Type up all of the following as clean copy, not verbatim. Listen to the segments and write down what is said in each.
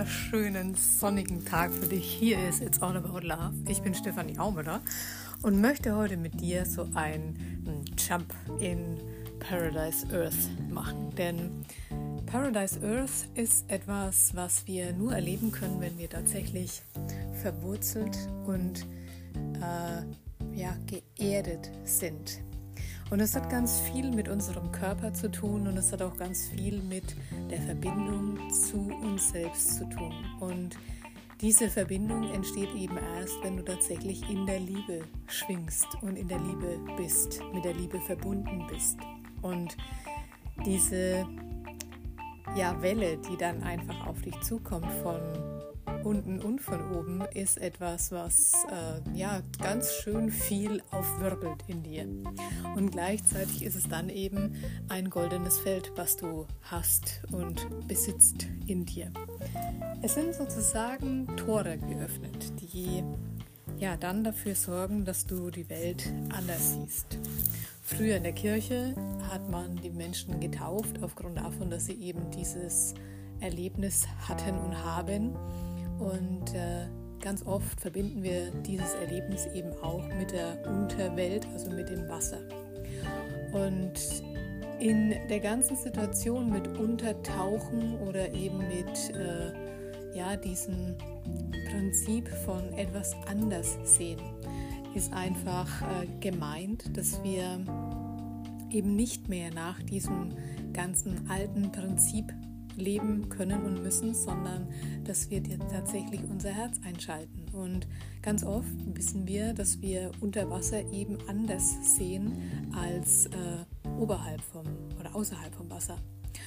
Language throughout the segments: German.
wunderschönen sonnigen Tag für dich. Hier ist It's All About Love. Ich bin Stefanie Aumüller und möchte heute mit dir so einen Jump in Paradise Earth machen. Denn Paradise Earth ist etwas, was wir nur erleben können, wenn wir tatsächlich verwurzelt und geerdet sind. Und es hat ganz viel mit unserem Körper zu tun und es hat auch ganz viel mit der Verbindung zu uns selbst zu tun. Und diese Verbindung entsteht eben erst, wenn du tatsächlich in der Liebe schwingst und in der Liebe bist, mit der Liebe verbunden bist. Und diese Welle, die dann einfach auf dich zukommt von unten und von oben, ist etwas, was ganz schön viel aufwirbelt in dir. Und gleichzeitig ist es dann eben ein goldenes Feld, was du hast und besitzt in dir. Es sind sozusagen Tore geöffnet, die dann dafür sorgen, dass du die Welt anders siehst. Früher in der Kirche hat man die Menschen getauft, aufgrund davon, dass sie eben dieses Erlebnis hatten und haben. Und ganz oft verbinden wir dieses Erlebnis eben auch mit der Unterwelt, also mit dem Wasser. Und in der ganzen Situation mit Untertauchen oder eben mit diesem Prinzip von etwas anders sehen, ist einfach gemeint, dass wir eben nicht mehr nach diesem ganzen alten Prinzip leben können und müssen, sondern dass wir tatsächlich unser Herz einschalten. Und ganz oft wissen wir, dass wir unter Wasser eben anders sehen als außerhalb vom Wasser.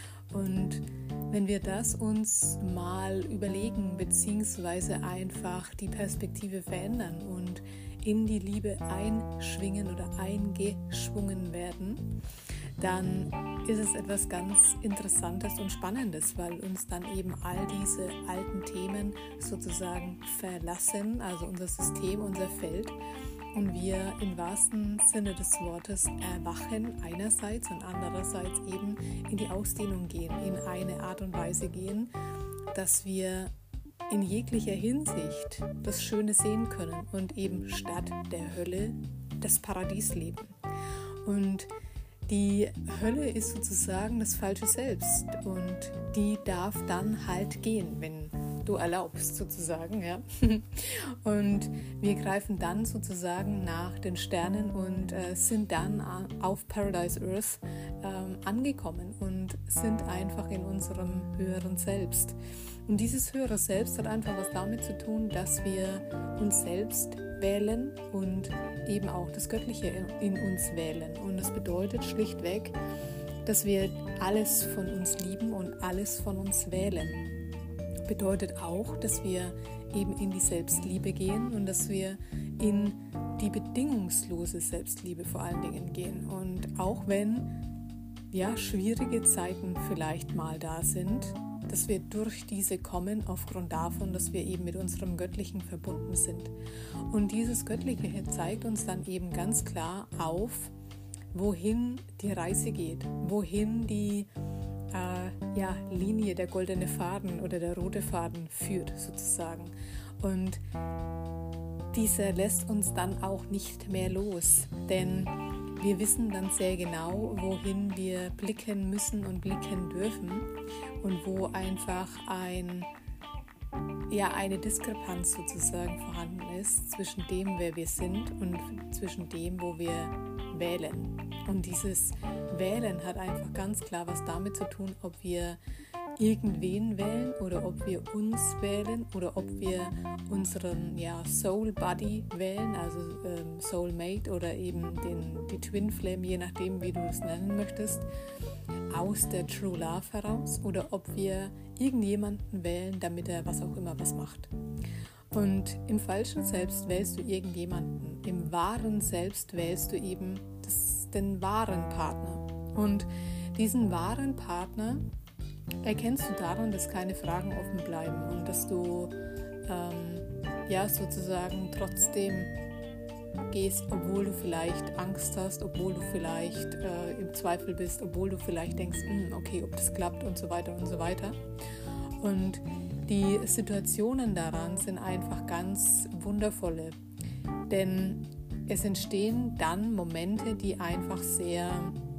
Und wenn wir das uns mal überlegen, beziehungsweise einfach die Perspektive verändern und in die Liebe einschwingen oder eingeschwungen werden, dann ist es etwas ganz Interessantes und Spannendes, weil uns dann eben all diese alten Themen sozusagen verlassen, also unser System, unser Feld, und wir im wahrsten Sinne des Wortes erwachen einerseits und andererseits eben in die Ausdehnung gehen, in eine Art und Weise gehen, dass wir in jeglicher Hinsicht das Schöne sehen können und eben statt der Hölle das Paradies leben. Und die Hölle ist sozusagen das falsche Selbst und die darf dann halt gehen, wenn du erlaubst sozusagen, ja. Und wir greifen dann sozusagen nach den Sternen und sind dann auf Paradise Earth angekommen und sind einfach in unserem höheren Selbst. Und dieses höhere Selbst hat einfach was damit zu tun, dass wir uns selbst wählen und eben auch das Göttliche in uns wählen. Und das bedeutet schlichtweg, dass wir alles von uns lieben und alles von uns wählen. Bedeutet auch, dass wir eben in die Selbstliebe gehen und dass wir in die bedingungslose Selbstliebe vor allen Dingen gehen. Und auch wenn schwierige Zeiten vielleicht mal da sind, dass wir durch diese kommen aufgrund davon, dass wir eben mit unserem Göttlichen verbunden sind. Und dieses Göttliche zeigt uns dann eben ganz klar auf, wohin die Reise geht, wohin die Linie, der goldene Faden oder der rote Faden führt sozusagen. Und dieser lässt uns dann auch nicht mehr los, denn wir wissen dann sehr genau, wohin wir blicken müssen und blicken dürfen und wo einfach eine Diskrepanz sozusagen vorhanden ist zwischen dem, wer wir sind und zwischen dem, wo wir wählen. Und dieses Wählen hat einfach ganz klar was damit zu tun, ob wir irgendwen wählen oder ob wir uns wählen oder ob wir unseren Soul Buddy wählen, also Soulmate oder eben die Twin Flame, je nachdem wie du es nennen möchtest, aus der True Love heraus, oder ob wir irgendjemanden wählen, damit er was auch immer was macht. Und im falschen Selbst wählst du irgendjemanden, im wahren Selbst wählst du eben den wahren Partner. Und diesen wahren Partner erkennst du daran, dass keine Fragen offen bleiben und dass du sozusagen trotzdem gehst, obwohl du vielleicht Angst hast, obwohl du vielleicht im Zweifel bist, obwohl du vielleicht denkst, okay, ob das klappt und so weiter und so weiter. Und die Situationen daran sind einfach ganz wundervolle, denn es entstehen dann Momente, die einfach sehr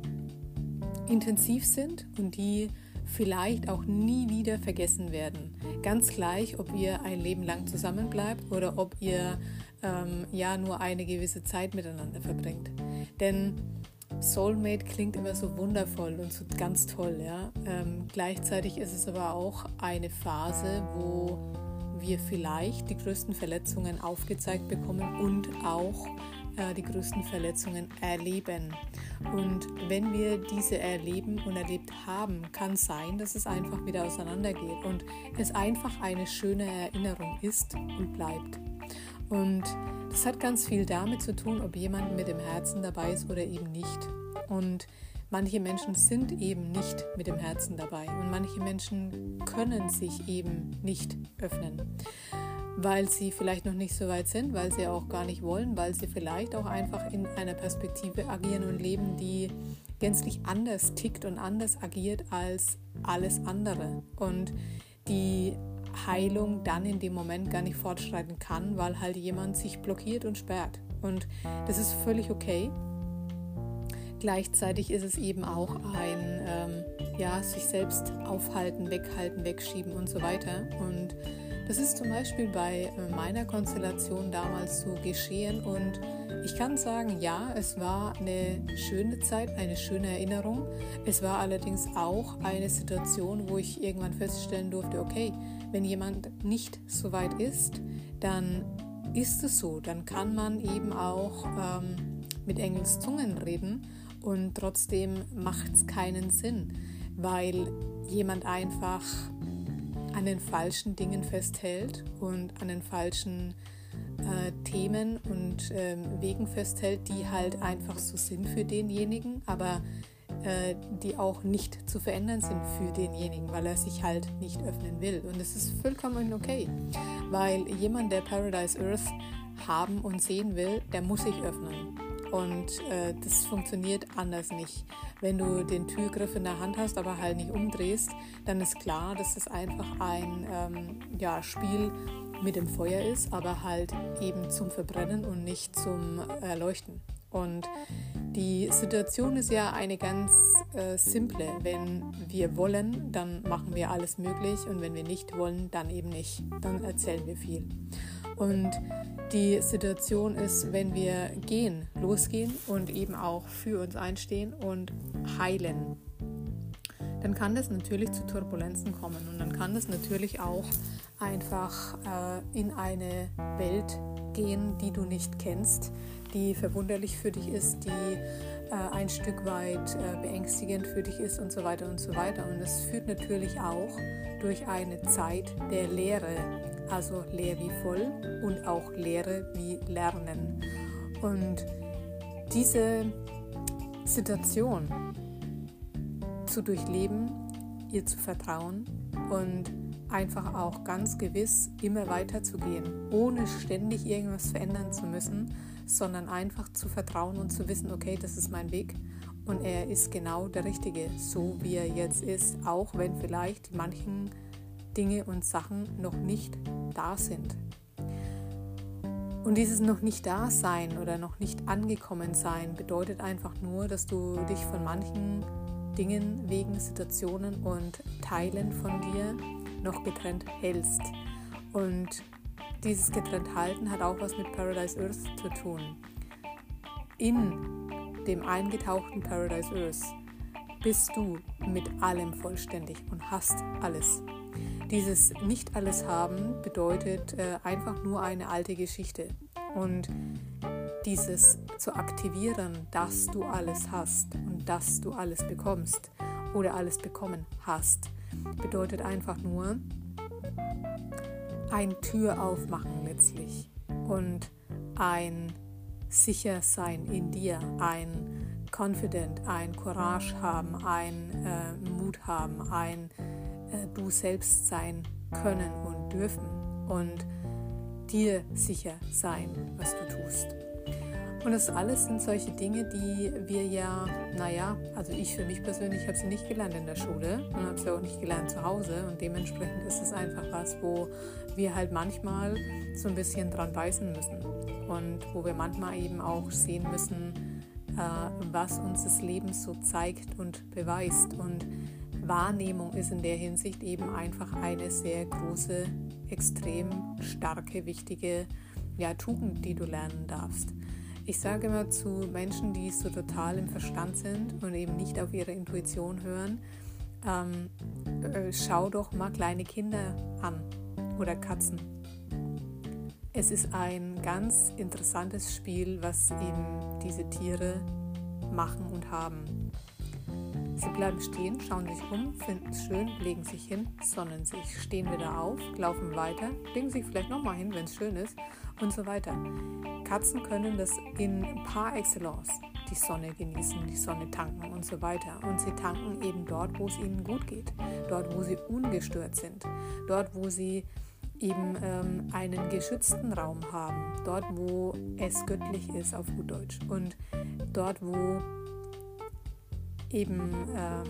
intensiv sind und die vielleicht auch nie wieder vergessen werden. Ganz gleich, ob ihr ein Leben lang zusammenbleibt oder ob ihr nur eine gewisse Zeit miteinander verbringt. Denn Soulmate klingt immer so wundervoll und so ganz toll. Ja? Gleichzeitig ist es aber auch eine Phase, wo wir vielleicht die größten Verletzungen aufgezeigt bekommen und auch die größten Verletzungen erleben. Und wenn wir diese erleben und erlebt haben, kann sein, dass es einfach wieder auseinandergeht und es einfach eine schöne Erinnerung ist und bleibt. Und das hat ganz viel damit zu tun, ob jemand mit dem Herzen dabei ist oder eben nicht. Und manche Menschen sind eben nicht mit dem Herzen dabei und manche Menschen können sich eben nicht öffnen, weil sie vielleicht noch nicht so weit sind, weil sie auch gar nicht wollen, weil sie vielleicht auch einfach in einer Perspektive agieren und leben, die gänzlich anders tickt und anders agiert als alles andere. Und die Heilung dann in dem Moment gar nicht fortschreiten kann, weil halt jemand sich blockiert und sperrt. Und das ist völlig okay. Gleichzeitig ist es eben auch ein sich selbst aufhalten, weghalten, wegschieben und so weiter. Und das ist zum Beispiel bei meiner Konstellation damals so geschehen. Und ich kann sagen, ja, es war eine schöne Zeit, eine schöne Erinnerung. Es war allerdings auch eine Situation, wo ich irgendwann feststellen durfte, okay, wenn jemand nicht so weit ist, dann ist es so. Dann kann man eben auch mit Engelszungen reden und trotzdem macht es keinen Sinn, weil jemand einfach an den falschen Dingen festhält und an den falschen Themen und Wegen festhält, die halt einfach so sind für denjenigen, aber die auch nicht zu verändern sind für denjenigen, weil er sich halt nicht öffnen will. Und es ist vollkommen okay, weil jemand, der Paradise Earth haben und sehen will, der muss sich öffnen. Und das funktioniert anders nicht. Wenn du den Türgriff in der Hand hast, aber halt nicht umdrehst, dann ist klar, dass das einfach ein Spiel mit dem Feuer ist, aber halt eben zum Verbrennen und nicht zum Erleuchten. Und die Situation ist ja eine ganz simple. Wenn wir wollen, dann machen wir alles möglich und wenn wir nicht wollen, dann eben nicht. Dann erzählen wir viel. Und die Situation ist, wenn wir losgehen und eben auch für uns einstehen und heilen, dann kann das natürlich zu Turbulenzen kommen und dann kann das natürlich auch einfach in eine Welt gehen, die du nicht kennst, die verwunderlich für dich ist, die ein Stück weit beängstigend für dich ist und so weiter und so weiter. Und es führt natürlich auch durch eine Zeit der Leere, also leer wie voll und auch Leere wie Lernen. Und diese Situation zu durchleben, ihr zu vertrauen und einfach auch ganz gewiss immer weiterzugehen, ohne ständig irgendwas verändern zu müssen, sondern einfach zu vertrauen und zu wissen, okay, das ist mein Weg und er ist genau der Richtige, so wie er jetzt ist, auch wenn vielleicht manchen Dinge und Sachen noch nicht da sind. Und dieses noch nicht da sein oder noch nicht angekommen sein bedeutet einfach nur, dass du dich von manchen Dingen, Wegen, Situationen und Teilen von dir noch getrennt hältst. Und dieses Getrennthalten hat auch was mit Paradise Earth zu tun. In dem eingetauchten Paradise Earth bist du mit allem vollständig und hast alles. Dieses nicht alles haben bedeutet einfach nur eine alte Geschichte. Und dieses zu aktivieren, dass du alles hast und dass du alles bekommst oder alles bekommen hast, bedeutet einfach nur ein Tür aufmachen letztlich und ein Sichersein in dir, ein Confident, ein Courage haben, ein Mut haben, ein du selbst sein können und dürfen und dir sicher sein, was du tust. Und das alles sind solche Dinge, die wir ja, also ich für mich persönlich habe sie nicht gelernt in der Schule und habe sie auch nicht gelernt zu Hause. Und dementsprechend ist es einfach was, wo wir halt manchmal so ein bisschen dran beißen müssen. Und wo wir manchmal eben auch sehen müssen, was uns das Leben so zeigt und beweist. Und Wahrnehmung ist in der Hinsicht eben einfach eine sehr große, extrem starke, wichtige Tugend, die du lernen darfst. Ich sage immer zu Menschen, die so total im Verstand sind und eben nicht auf ihre Intuition hören, schau doch mal kleine Kinder an oder Katzen. Es ist ein ganz interessantes Spiel, was eben diese Tiere machen und haben. Sie bleiben stehen, schauen sich um, finden es schön, legen sich hin, sonnen sich, stehen wieder auf, laufen weiter, legen sich vielleicht nochmal hin, wenn es schön ist und so weiter. Katzen können das in par excellence, die Sonne genießen, die Sonne tanken und so weiter. Und sie tanken eben dort, wo es ihnen gut geht, dort, wo sie ungestört sind, dort, wo sie eben einen geschützten Raum haben, dort, wo es göttlich ist, auf gut Deutsch, und dort, wo eben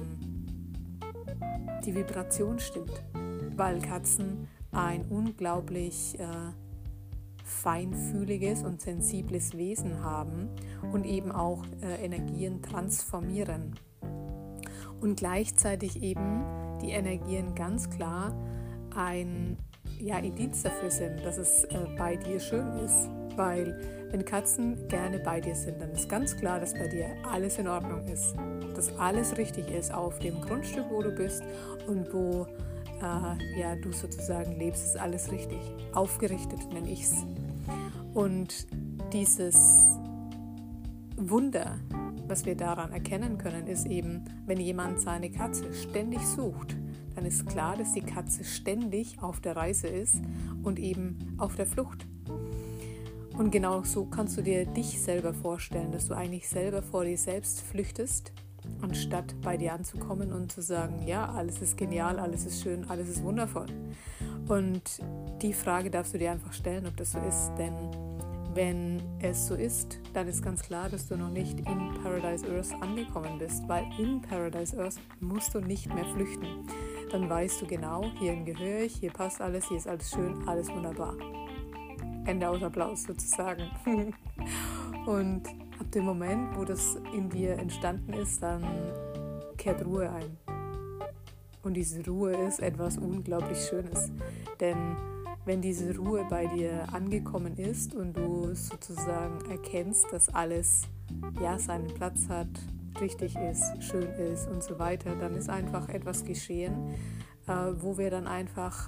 die Vibration stimmt, weil Katzen ein unglaublich feinfühliges und sensibles Wesen haben und eben auch Energien transformieren und gleichzeitig eben die Energien ganz klar ein Indiz dafür sind, dass es bei dir schön ist, weil wenn Katzen gerne bei dir sind, dann ist ganz klar, dass bei dir alles in Ordnung ist, dass alles richtig ist auf dem Grundstück, wo du bist und wo du sozusagen lebst, ist alles richtig. Aufgerichtet nenne ich es. Und dieses Wunder, was wir daran erkennen können, ist eben, wenn jemand seine Katze ständig sucht, dann ist klar, dass die Katze ständig auf der Reise ist und eben auf der Flucht. Und genau so kannst du dir dich selber vorstellen, dass du eigentlich selber vor dir selbst flüchtest, anstatt bei dir anzukommen und zu sagen, ja, alles ist genial, alles ist schön, alles ist wundervoll. Und die Frage darfst du dir einfach stellen, ob das so ist, denn wenn es so ist, dann ist ganz klar, dass du noch nicht in Paradise Earth angekommen bist, weil in Paradise Earth musst du nicht mehr flüchten. Dann weißt du genau, hierhin gehöre ich, hier passt alles, hier ist alles schön, alles wunderbar. Ende aus Applaus sozusagen. Und ab dem Moment, wo das in dir entstanden ist, dann kehrt Ruhe ein. Und diese Ruhe ist etwas unglaublich Schönes. Denn wenn diese Ruhe bei dir angekommen ist und du sozusagen erkennst, dass alles seinen Platz hat, richtig ist, schön ist und so weiter, dann ist einfach etwas geschehen, wo wir dann einfach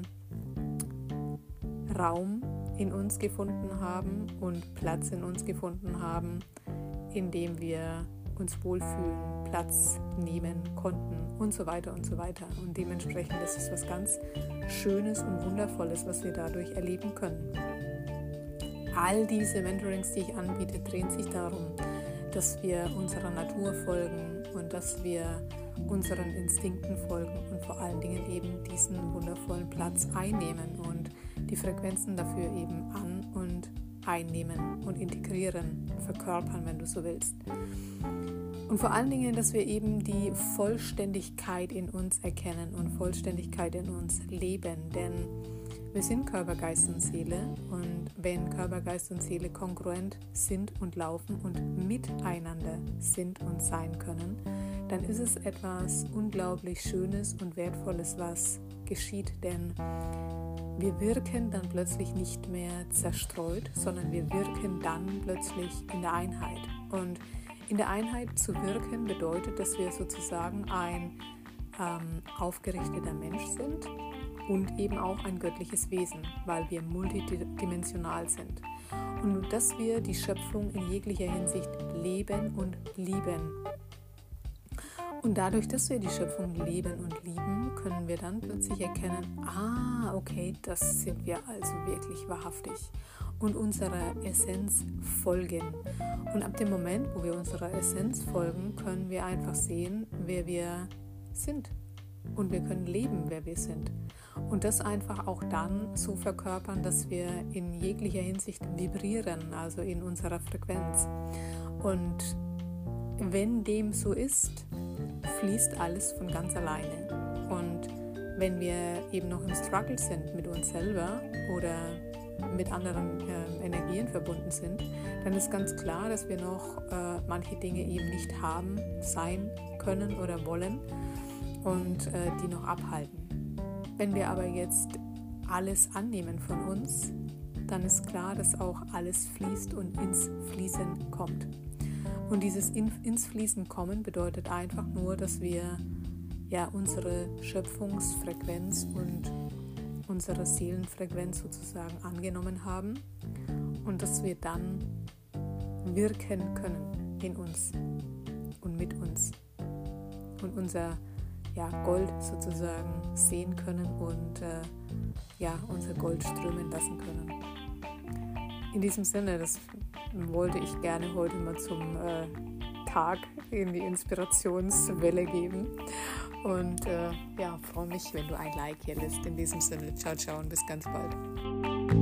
Raum in uns gefunden haben und Platz in uns gefunden haben, in dem wir uns wohlfühlen, Platz nehmen konnten und so weiter und so weiter. Und dementsprechend ist es was ganz Schönes und Wundervolles, was wir dadurch erleben können. All diese Mentorings, die ich anbiete, drehen sich darum, dass wir unserer Natur folgen und dass wir unseren Instinkten folgen und vor allen Dingen eben diesen wundervollen Platz einnehmen und die Frequenzen dafür eben an- und einnehmen und integrieren, verkörpern, wenn du so willst. Und vor allen Dingen, dass wir eben die Vollständigkeit in uns erkennen und Vollständigkeit in uns leben, denn wir sind Körper, Geist und Seele, und wenn Körper, Geist und Seele kongruent sind und laufen und miteinander sind und sein können, dann ist es etwas unglaublich Schönes und Wertvolles, was geschieht, denn wir wirken dann plötzlich nicht mehr zerstreut, sondern wir wirken dann plötzlich in der Einheit. Und in der Einheit zu wirken bedeutet, dass wir sozusagen ein aufgerichteter Mensch sind und eben auch ein göttliches Wesen, weil wir multidimensional sind. Und dass wir die Schöpfung in jeglicher Hinsicht leben und lieben. Und dadurch, dass wir die Schöpfung leben und lieben, können wir dann plötzlich erkennen, okay, das sind wir also wirklich wahrhaftig und unserer Essenz folgen. Und ab dem Moment, wo wir unserer Essenz folgen, können wir einfach sehen, wer wir sind. Und wir können leben, wer wir sind. Und das einfach auch dann so verkörpern, dass wir in jeglicher Hinsicht vibrieren, also in unserer Frequenz. Und wenn dem so ist, fließt alles von ganz alleine. Und wenn wir eben noch im Struggle sind mit uns selber oder mit anderen Energien verbunden sind, dann ist ganz klar, dass wir noch manche Dinge eben nicht haben, sein können oder wollen und die noch abhalten. Wenn wir aber jetzt alles annehmen von uns, dann ist klar, dass auch alles fließt und ins Fließen kommt. Und dieses ins Fließen kommen bedeutet einfach nur, dass wir unsere Schöpfungsfrequenz und unsere Seelenfrequenz sozusagen angenommen haben und dass wir dann wirken können in uns und mit uns und unser Gold sozusagen sehen können und unser Gold strömen lassen können. In diesem Sinne, das wollte ich gerne heute mal zum Tag in die Inspirationswelle geben und freue mich, wenn du ein Like hier lässt. In diesem Sinne, ciao, ciao und bis ganz bald.